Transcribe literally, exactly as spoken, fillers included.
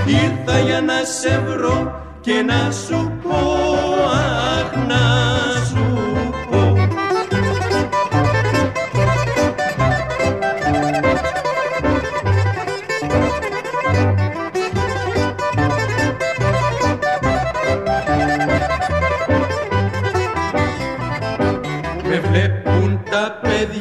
ήρθα για να σε βρω και να σου πω, αχ, να σου πω. Με βλέπουν τα παιδιά